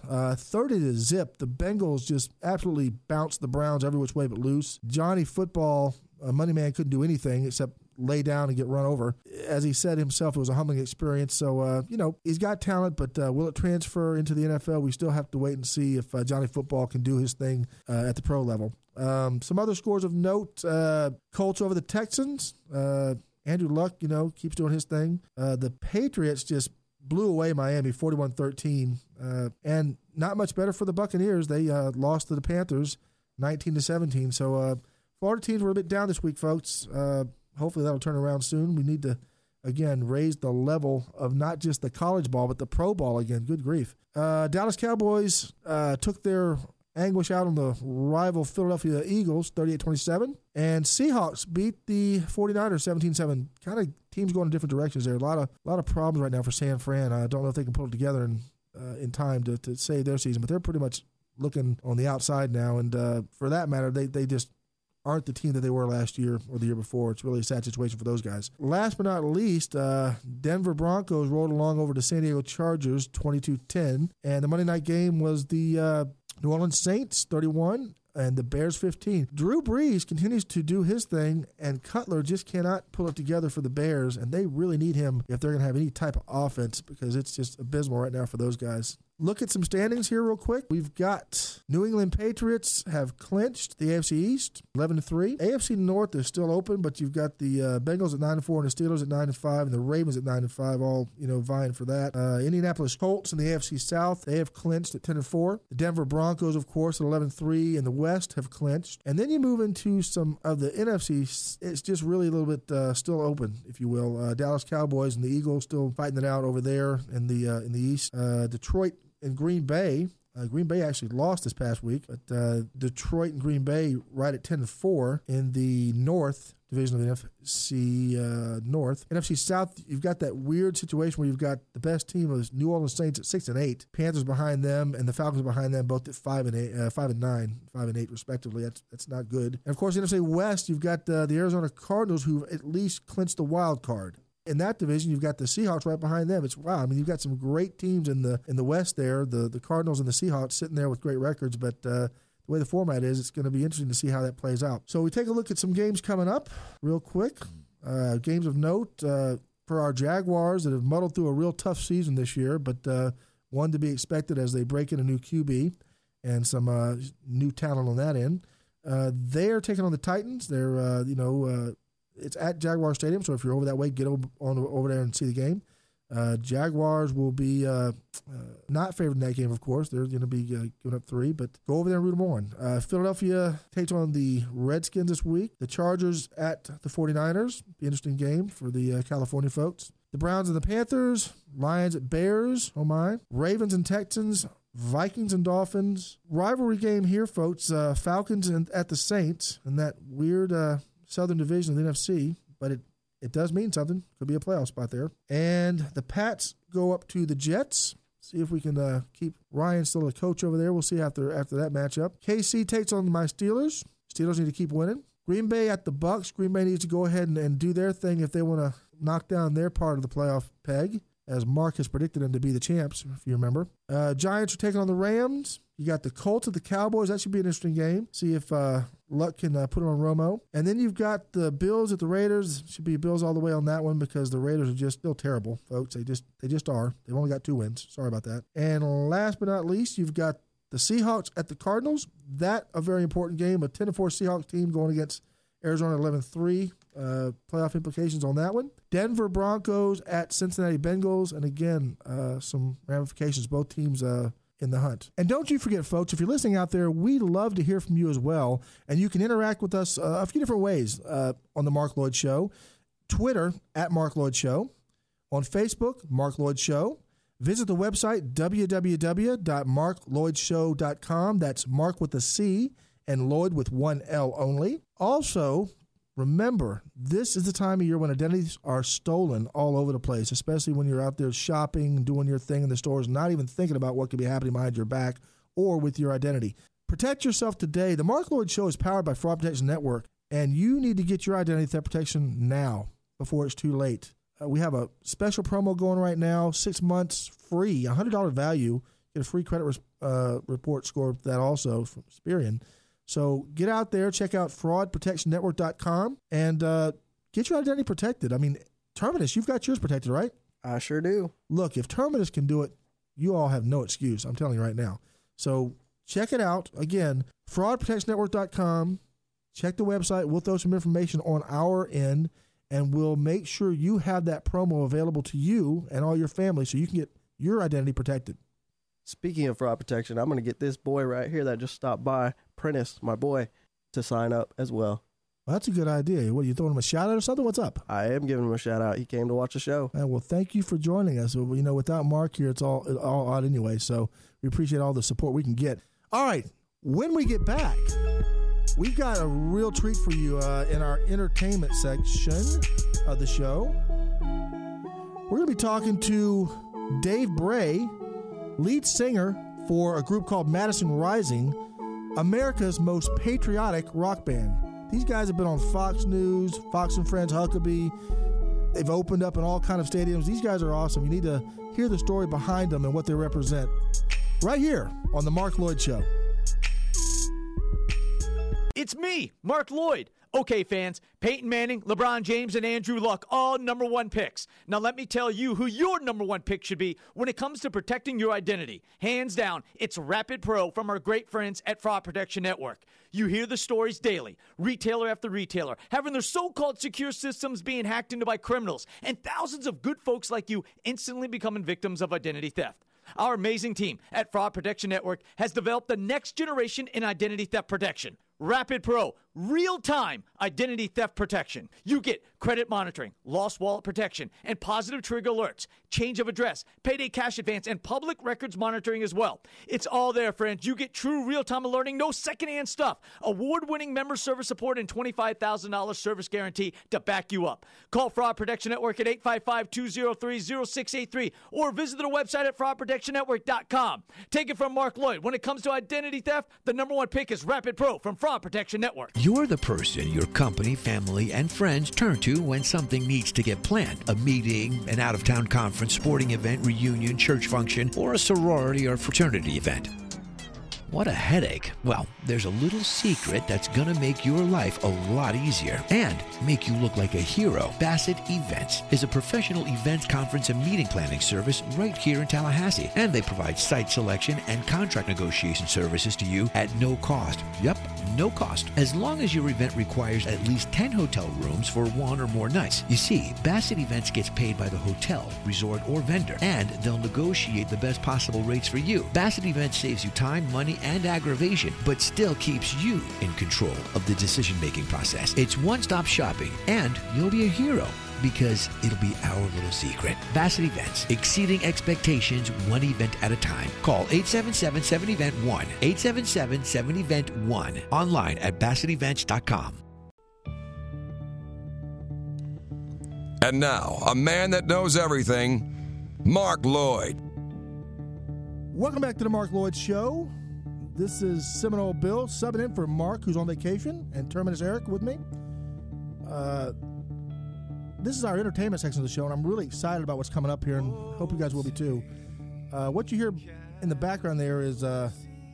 30-0. The Bengals just absolutely bounced the Browns every which way but loose. Johnny Football, Money Man, couldn't do anything except lay down and get run over. As he said himself, it was a humbling experience. So, he's got talent, but will it transfer into the NFL? We still have to wait and see if Johnny Football can do his thing at the pro level. Some other scores of note, Colts over the Texans. Andrew Luck, keeps doing his thing. The Patriots just blew away Miami 41-13. And not much better for the Buccaneers. They lost to the Panthers 19-17. So Florida teams were a bit down this week, folks. Hopefully that'll turn around soon. We need to, again, raise the level of not just the college ball, but the pro ball again. Good grief. Dallas Cowboys took their anguish out on the rival Philadelphia Eagles, 38-27. And Seahawks beat the 49ers 17-7. Kind of teams going in different directions there. A lot of problems right now for San Fran. I don't know if they can pull it together in time to save their season, but they're pretty much looking on the outside now. And for that matter, they just aren't the team that they were last year or the year before. It's really a sad situation for those guys. Last but not least, Denver Broncos rolled along over the San Diego Chargers 22-10. And the Monday night game was the New Orleans Saints 31 and the Bears 15. Drew Brees continues to do his thing, and Cutler just cannot pull it together for the Bears, and they really need him if they're going to have any type of offense because it's just abysmal right now for those guys. Look at some standings here real quick. We've got New England Patriots have clinched the AFC East, 11-3. AFC North is still open, but you've got the Bengals at 9-4 and the Steelers at 9-5 and the Ravens at 9-5, all vying for that. Indianapolis Colts in the AFC South, they have clinched at 10-4. The Denver Broncos, of course, at 11-3 in the West have clinched. And then you move into some of the NFC. It's just really a little bit still open, if you will. Dallas Cowboys and the Eagles still fighting it out over there in the East. Detroit and Green Bay. Green Bay actually lost this past week, but Detroit and Green Bay right at 10-4 in the North division of the NFC North. NFC South, you've got that weird situation where you've got the best team of New Orleans Saints at 6-8, Panthers behind them, and the Falcons behind them, both at 5-9, 5-8 respectively. That's not good. And of course, NFC West, you've got the Arizona Cardinals, who at least clinched the wild card. In that division, you've got the Seahawks right behind them. It's wow. I mean, you've got some great teams in the West there. The Cardinals and the Seahawks sitting there with great records, but the way the format is, it's going to be interesting to see how that plays out. So we take a look at some games coming up real quick. Games of note for our Jaguars that have muddled through a real tough season this year, but one to be expected as they break in a new QB and some new talent on that end. They're taking on the Titans. They're it's at Jaguar Stadium, so if you're over that way, get over there and see the game. Jaguars will be not favored in that game, of course. They're going to be giving up 3, but go over there and root them on. Philadelphia takes on the Redskins this week. The Chargers at the 49ers. Be an interesting game for the California folks. The Browns and the Panthers. Lions at Bears. Oh, my. Ravens and Texans. Vikings and Dolphins. Rivalry game here, folks. Falcons at the Saints in that weird Southern Division of the NFC, but it does mean something. Could be a playoff spot there. And the Pats go up to the Jets. See if we can keep Ryan still a coach over there. We'll see after that matchup. KC takes on my Steelers. Steelers need to keep winning. Green Bay at the Bucks. Green Bay needs to go ahead and do their thing if they want to knock down their part of the playoff peg, as Mark has predicted them to be the champs, if you remember. Giants are taking on the Rams. You got the Colts at the Cowboys. That should be an interesting game. See if Luck can put it on Romo. And then you've got the Bills at the Raiders. Should be Bills all the way on that one because the Raiders are just still terrible, folks. They just are. They've only got 2 wins. Sorry about that. And last but not least, you've got the Seahawks at the Cardinals. That a very important game. A 10-4 Seahawks team going against Arizona 11-3. Playoff implications on that one. Denver Broncos at Cincinnati Bengals. And again, some ramifications. Both teams in the hunt. And don't you forget, folks, if you're listening out there, we'd love to hear from you as well. And you can interact with us a few different ways on the Mark Lloyd Show. Twitter, at Mark Lloyd Show. On Facebook, Mark Lloyd Show. Visit the website, www.marklloydshow.com. That's Mark with a C and Lloyd with 1 L only. Also, remember, this is the time of year when identities are stolen all over the place, especially when you're out there shopping, doing your thing in the stores, not even thinking about what could be happening behind your back or with your identity. Protect yourself today. The Mark Lloyd Show is powered by Fraud Protection Network, and you need to get your identity theft protection now before it's too late. We have a special promo going right now, 6 months free, $100 value. Get a free credit report score for that also from Experian. So get out there, check out fraudprotectionnetwork.com, and get your identity protected. I mean, Terminus, you've got yours protected, right? I sure do. Look, if Terminus can do it, you all have no excuse. I'm telling you right now. So check it out. Again, fraudprotectionnetwork.com. Check the website. We'll throw some information on our end, and we'll make sure you have that promo available to you and all your family so you can get your identity protected. Speaking of fraud protection, I'm going to get this boy right here that just stopped by, Prentice, my boy, to sign up as well. Well, that's a good idea. What, you throwing him a shout out or something? What's up? I am giving him a shout out. He came to watch the show. Well, thank you for joining us. Without Mark here, it's all odd anyway. So we appreciate all the support we can get. All right. When we get back, we've got a real treat for you in our entertainment section of the show. We're going to be talking to Dave Bray, lead singer for a group called Madison Rising, America's most patriotic rock band. These guys have been on Fox News, Fox and Friends, Huckabee. They've opened up in all kind of stadiums. These guys are awesome. You need to hear the story behind them and what they represent right here on The Mark Lloyd Show. It's me, Mark Lloyd. Okay, fans, Peyton Manning, LeBron James, and Andrew Luck, all number one picks. Now let me tell you who your number one pick should be when it comes to protecting your identity. Hands down, it's Rapid Pro from our great friends at Fraud Protection Network. You hear the stories daily, retailer after retailer, having their so-called secure systems being hacked into by criminals, and thousands of good folks like you instantly becoming victims of identity theft. Our amazing team at Fraud Protection Network has developed the next generation in identity theft protection. Rapid Pro, real-time identity theft protection. You get credit monitoring, lost wallet protection, and positive trigger alerts, change of address, payday cash advance, and public records monitoring as well. It's all there, friends. You get true real-time alerting, no secondhand stuff, award-winning member service support, and $25,000 service guarantee to back you up. Call Fraud Protection Network at 855-203-0683 or visit their website at fraudprotectionnetwork.com. Take it from Mark Lloyd. When it comes to identity theft, the number one pick is Rapid Pro from Fraud Protection Network. You're the person your company, family, and friends turn to when something needs to get planned. A meeting, an out-of-town conference, sporting event, reunion, church function, or a sorority or fraternity event. What a headache. Well, there's a little secret that's going to make your life a lot easier and make you look like a hero. Bassett Events is a professional events, conference, and meeting planning service right here in Tallahassee. And they provide site selection and contract negotiation services to you at no cost. Yep, no cost. As long as your event requires at least 10 hotel rooms for one or more nights. You see, Bassett Events gets paid by the hotel, resort, or vendor, and they'll negotiate the best possible rates for you. Bassett Events saves you time, money, and aggravation, but still keeps you in control of the decision-making process. It's one-stop shopping, and you'll be a hero because it'll be our little secret. Bassett Events, exceeding expectations one event at a time. Call 877-7-EVENT-1, 877-7-EVENT-1, online at BassettEvents.com. And now, a man that knows everything, Mark Lloyd. Welcome back to the Mark Lloyd Show. This is Seminole Bill subbing in for Mark, who's on vacation, and Terminus Eric with me. This is our entertainment section of the show, and I'm really excited about what's coming up here, and hope you guys will be too. What you hear in the background there is a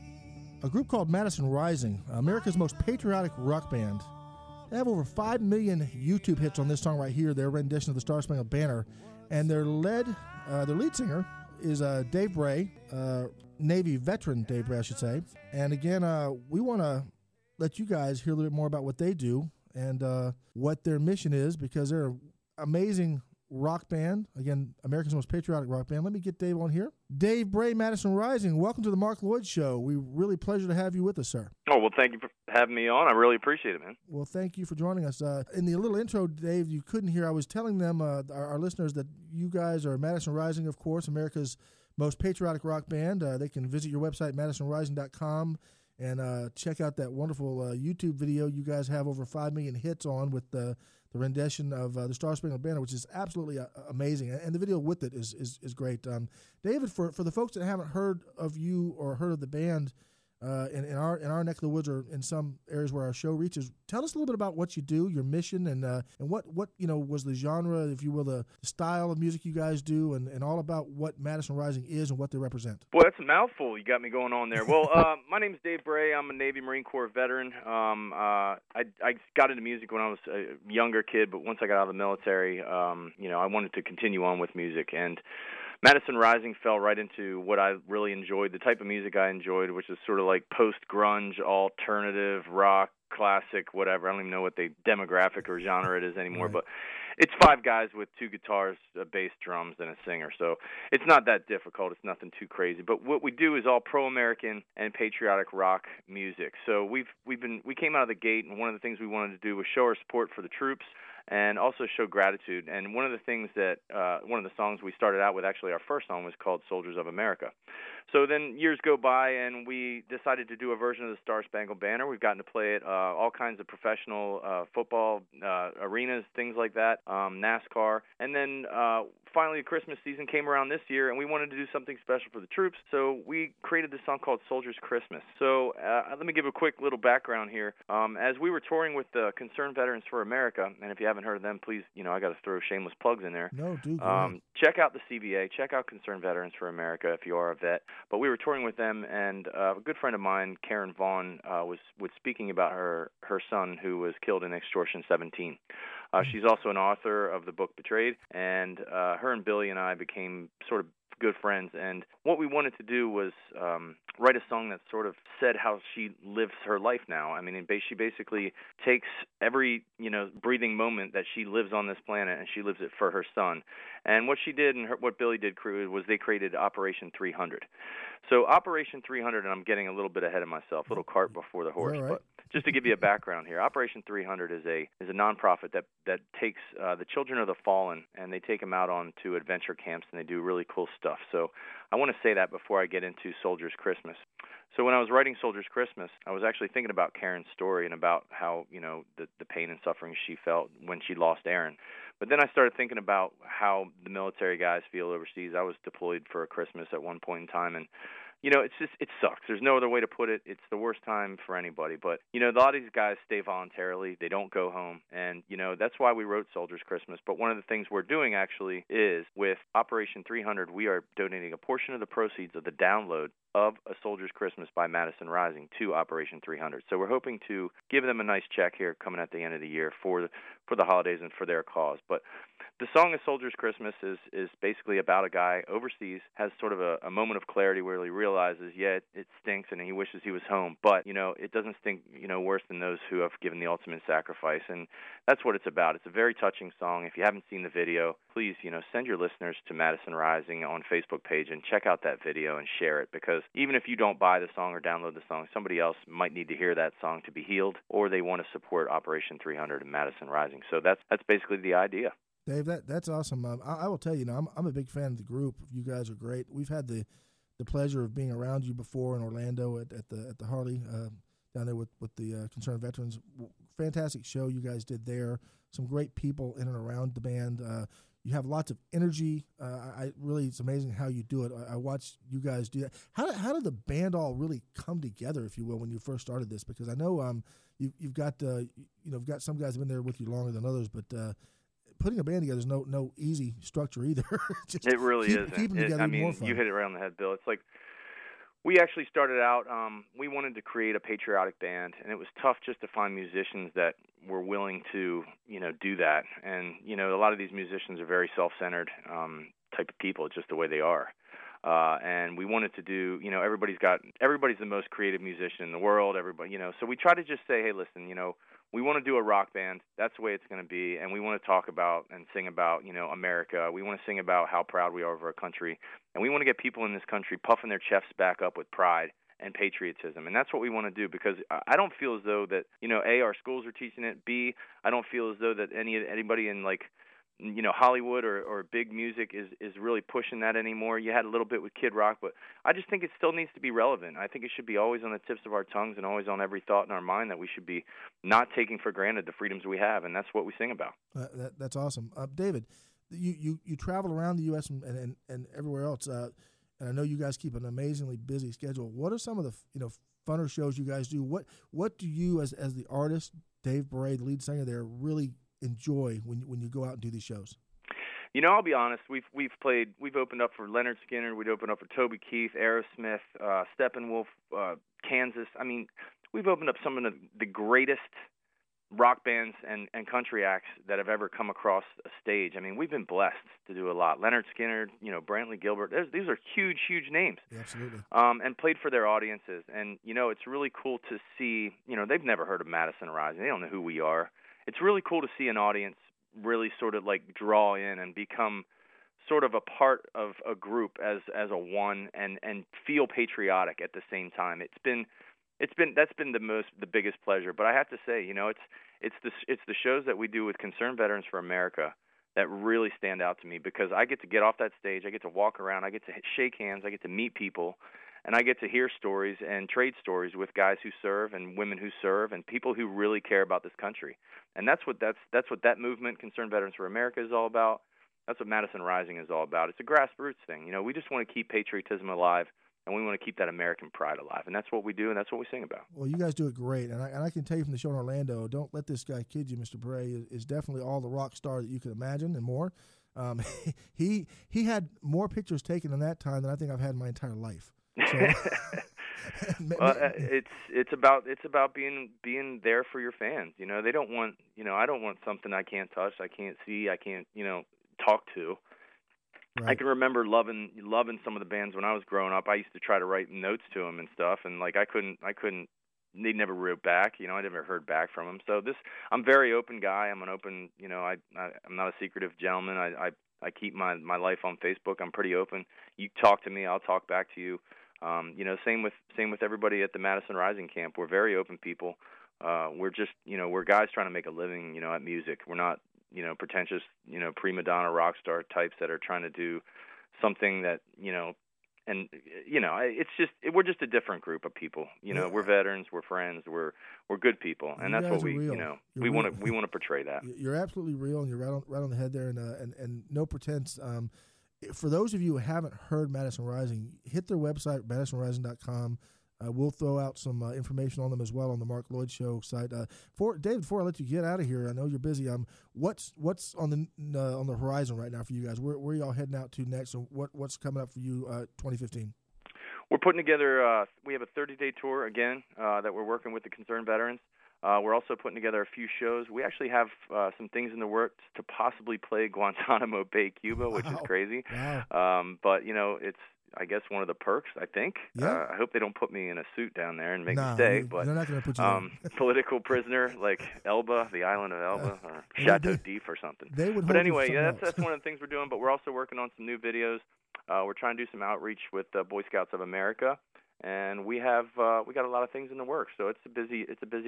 group called Madison Rising, America's most patriotic rock band. They have over 5 million YouTube hits on this song right here, their rendition of the Star Spangled Banner, and their lead singer is Dave Bray, Navy veteran Dave Bray, I should say. And again, we want to let you guys hear a little bit more about what they do and what their mission is, because they're an amazing rock band. Again, America's most patriotic rock band. Let me get Dave on here. Dave Bray, Madison Rising, welcome to the Mark Lloyd Show. We really pleasure to have you with us, sir. Oh, well, thank you for having me on. I really appreciate it, man. Well, thank you for joining us. In the little intro, Dave, you couldn't hear, I was telling them, our listeners, that you guys are Madison Rising, of course, America's most patriotic rock band. They can visit your website, MadisonRising.com, and check out that wonderful YouTube video you guys have over 5 million hits on with the rendition of the Star Spangled Banner, which is absolutely amazing. And the video with it is great. David, for the folks that haven't heard of you or heard of the band in our neck of the woods or in some areas where our show reaches, tell us a little bit about what you do, your mission, and what was the genre, if you will, the style of music you guys do, and all about what Madison Rising is and what they represent. Boy, that's a mouthful you got me going on there. Well, my name's Dave Bray. I'm a Navy Marine Corps veteran. I got into music when I was a younger kid, but once I got out of the military, I wanted to continue on with music, and Madison Rising fell right into what I really enjoyed, the type of music I enjoyed, which is sort of like post-grunge, alternative, rock, classic, whatever. I don't even know what the demographic or genre it is anymore, right. But it's 5 guys with 2 guitars, a bass, drums, and a singer. So it's not that difficult. It's nothing too crazy. But what we do is all pro-American and patriotic rock music. So we came out of the gate, and one of the things we wanted to do was show our support for the troops and also show gratitude. And one of the things that one of the songs we started out with, actually our first song, was called Soldiers of America. So then years go by, and we decided to do a version of the Star Spangled Banner. We've gotten to play it all kinds of professional football arenas, things like that, NASCAR. And then finally Christmas season came around this year, and we wanted to do something special for the troops, so we created this song called Soldiers Christmas. So let me give a quick little background here. As we were touring with the Concerned Veterans for America, and if you haven't heard of them, please, I got to throw shameless plugs in there. No, do go check out the CVA, check out Concerned Veterans for America if you are a vet. But we were touring with them, and a good friend of mine, Karen Vaughn, was speaking about her son who was killed in Extortion 17. She's also an author of the book Betrayed, and her and Billy and I became sort of good friends. And what we wanted to do was write a song that sort of said how she lives her life now. I mean, she basically takes every, breathing moment that she lives on this planet, and she lives it for her son. And what she did and what Billy did was they created Operation 300. So Operation 300, and I'm getting a little bit ahead of myself, a little cart before the horse, right. But just to give you a background here, Operation 300 is a nonprofit that takes the children of the fallen, and they take them out onto adventure camps, and they do really cool stuff. So I want to say that before I get into Soldiers Christmas. So when I was writing Soldiers Christmas, I was actually thinking about Karen's story and about how, the pain and suffering she felt when she lost Aaron. But then I started thinking about how the military guys feel overseas. I was deployed for a Christmas at one point in time, and it sucks. There's no other way to put it. It's the worst time for anybody. But, a lot of these guys stay voluntarily. They don't go home. And, that's why we wrote Soldiers Christmas. But one of the things we're doing actually is with Operation 300, we are donating a portion of the proceeds of the download of A Soldier's Christmas by Madison Rising to Operation 300. So we're hoping to give them a nice check here coming at the end of the year for the holidays and for their cause. But the song A Soldier's Christmas is basically about a guy overseas, has sort of a moment of clarity where he realizes, it stinks and he wishes he was home. But, it doesn't stink, worse than those who have given the ultimate sacrifice. And that's what it's about. It's a very touching song. If you haven't seen the video, please, send your listeners to Madison Rising on Facebook page and check out that video and share it, because even if you don't buy the song or download the song, somebody else might need to hear that song to be healed, or they want to support Operation 300 and Madison Rising. So that's basically the idea. Dave, that's awesome. I will tell you, I'm a big fan of the group. You guys are great. We've had the pleasure of being around you before in Orlando at the Harley down there with the Concerned Veterans. Fantastic show you guys did there. Some great people in and around the band. You have lots of energy. It's amazing how you do it. I watched you guys do that. How did the band all really come together, if you will, when you first started this? Because I know you've got some guys have been there with you longer than others, but putting a band together is no easy structure either. It really isn't. Keep them together more fun. You hit it right on the head, Bill. It's like we actually started out, we wanted to create a patriotic band, and it was tough just to find musicians that were willing to, do that. And, a lot of these musicians are very self-centered type of people. It's just the way they are. And we wanted to do, everybody's the most creative musician in the world, everybody, so we try to just say, hey, listen, we want to do a rock band. That's the way it's going to be. And we want to talk about and sing about, America. We want to sing about how proud we are of our country. And we want to get people in this country puffing their chests back up with pride and patriotism. And that's what we want to do, because I don't feel as though that, A, our schools are teaching it. B, I don't feel as though that anybody in Hollywood or big music is really pushing that anymore. You had a little bit with Kid Rock, but I just think it still needs to be relevant. I think it should be always on the tips of our tongues and always on every thought in our mind, that we should be not taking for granted the freedoms we have, and that's what we sing about. That's awesome. David, you travel around the U.S. and everywhere else, and I know you guys keep an amazingly busy schedule. What are some of the funner shows you guys do? What do you as the artist, Dave Bray, the lead singer there, really enjoy when you go out and do these shows? I'll be honest. We've opened up for Leonard Skinner. We'd opened up for Toby Keith, Aerosmith, Steppenwolf, Kansas. I mean, we've opened up some of the greatest rock bands and country acts that have ever come across a stage. I mean, we've been blessed to do a lot. Leonard Skinner, Brantley Gilbert. These are huge, huge names. Yeah, absolutely. And played for their audiences. And it's really cool to see. They've never heard of Madison Rising. They don't know who we are. It's really cool to see an audience really sort of draw in and become sort of a part of a group as a one and feel patriotic at the same time. That's been the biggest pleasure. But I have to say, it's the shows that we do with Concerned Veterans for America that really stand out to me, because I get to get off that stage, I get to walk around, I get to shake hands, I get to meet people, and I get to hear stories and trade stories with guys who serve and women who serve and people who really care about this country. And that's what that movement, Concerned Veterans for America, is all about. That's what Madison Rising is all about. It's a grassroots thing. You know, we just want to keep patriotism alive, and we want to keep that American pride alive. And that's what we do, and that's what we sing about. Well, you guys do it great. And I can tell you from the show in Orlando, don't let this guy kid you, Mr. Bray is definitely all the rock star that you could imagine and more. He had more pictures taken in that time than I think I've had in my entire life. So, well, it's about being there for your fans. You know, they don't want, you know, I don't want something I can't touch, I can't see, I can't, you know, talk to. Right. I can remember loving some of the bands when I was growing up. I used to try to write notes to them and stuff, and like I couldn't. They never wrote back. You know, I never heard back from them. So I'm a very open guy. I'm an open. You know, I'm not a secretive gentleman. I keep my life on Facebook. I'm pretty open. You talk to me, I'll talk back to you. You know, same with everybody at the Madison Rising camp. We're very open people. We're just, you know, we're guys trying to make a living, you know, at music. We're not, you know, pretentious, you know, prima donna rock star types that are trying to do something that, you know, and you know, we're just a different group of people. You know, we're veterans, we're friends, we're good people, and that's what we, you know, we want to portray that. You're absolutely real, and you're right on the head there, and no pretense. For those of you who haven't heard Madison Rising, hit their website, MadisonRising.com. We'll throw out some information on them as well on the Mark Lloyd Show site. David, before I let you get out of here, I know you're busy. What's on the horizon right now for you guys? Where are y'all heading out to next, and what's coming up for you 2015? We're putting together. We have a 30-day tour again that we're working with the Concerned Veterans. We're also putting together a few shows. We actually have some things in the works to possibly play Guantanamo Bay, Cuba, which is crazy. Wow. But you know, it's, I guess, one of the perks, I think. Yeah. I hope they don't put me in a suit down there and make me stay. But they're not going to put you political prisoner like Elba, the island of Elba, or Chateau d'If or something. But anyway, that's one of the things we're doing. But we're also working on some new videos. We're trying to do some outreach with Boy Scouts of America, and we got a lot of things in the works. So it's a busy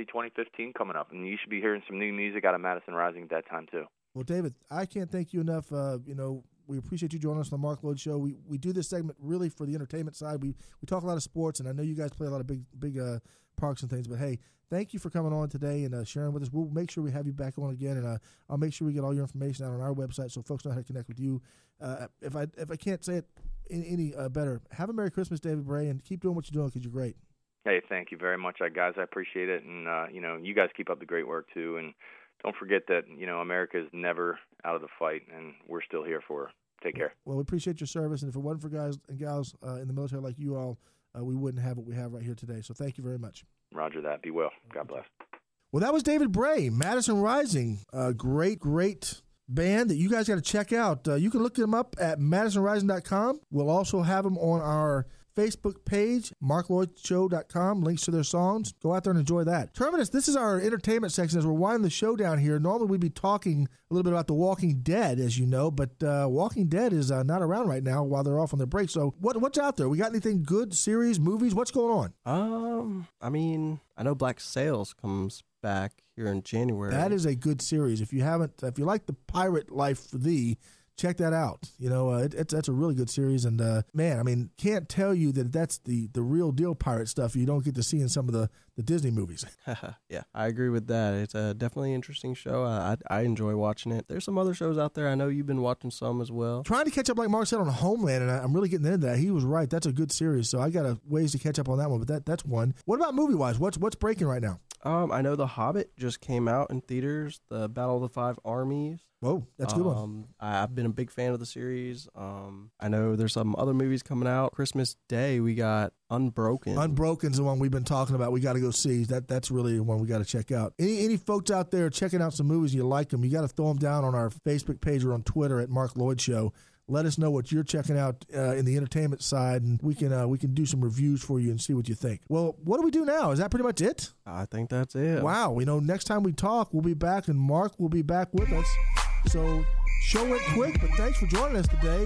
2015 coming up, and you should be hearing some new music out of Madison Rising at that time too. Well, David, I can't thank you enough. You know, we appreciate you joining us on the Mark Lloyd Show. We do this segment really for the entertainment side. We talk a lot of sports, and I know you guys play a lot of big parks and things. But hey, thank you for coming on today and sharing with us. We'll make sure we have you back on again, and I'll make sure we get all your information out on our website so folks know how to connect with you. If I can't say it any better, have a Merry Christmas, David Bray, and keep doing what you're doing because you're great. Hey, thank you very much, guys. I appreciate it, and you know, you guys keep up the great work too. And don't forget that, you know, America is never out of the fight, and we're still here for her. Take care. Well, we appreciate your service, and if it wasn't for guys and gals in the military like you all, we wouldn't have what we have right here today. So thank you very much. Roger that. Be well. God bless. Well, that was David Bray, Madison Rising, a great band that you guys got to check out. You can look them up at MadisonRising.com. We'll also have them on our Facebook page, MarkLloydShow.com, links to their songs. Go out there and enjoy that. Terminus, this is our entertainment section as we're winding the show down here. Normally we'd be talking a little bit about The Walking Dead, as you know, but Walking Dead is not around right now while they're off on their break. So what's out there? We got anything good, series, movies? What's going on? I mean, I know Black Sails comes back here in January. That is a good series. If you like the pirate life for thee, check that out. You know, that's a really good series. And, man, I mean, can't tell you that that's the real deal pirate stuff you don't get to see in some of the Disney movies. Yeah, I agree with that. It's a definitely interesting show. I enjoy watching it. There's some other shows out there. I know you've been watching some as well. Trying to catch up, like Mark said, on Homeland, and I'm really getting into that. He was right. That's a good series. So I got a ways to catch up on that one, but that's one. What about movie-wise? What's breaking right now? I know The Hobbit just came out in theaters, the Battle of the Five Armies. Whoa, that's a good one. I've been a big fan of the series. I know there's some other movies coming out. Christmas Day, we got Unbroken. Unbroken's the one we've been talking about. We got to go see. That's really the one we got to check out. Any folks out there checking out some movies and you like them, you got to throw them down on our Facebook page or on Twitter at Mark Lloyd Show. Let us know what you're checking out in the entertainment side, and we can do some reviews for you and see what you think. Well, what do we do now? Is that pretty much it? I think that's it. Wow. You know, next time we talk, we'll be back, and Mark will be back with us. So, show went quick, but thanks for joining us today.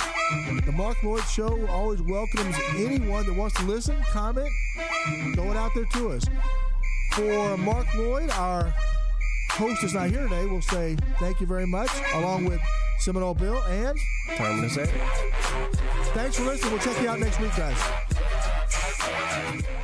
The Mark Lloyd Show always welcomes anyone that wants to listen, comment, throw it out there to us. For Mark Lloyd, our host is not here today, we'll say thank you very much, along with Seminole Bill and Terminus 8. Thanks for listening. We'll check you out next week, guys.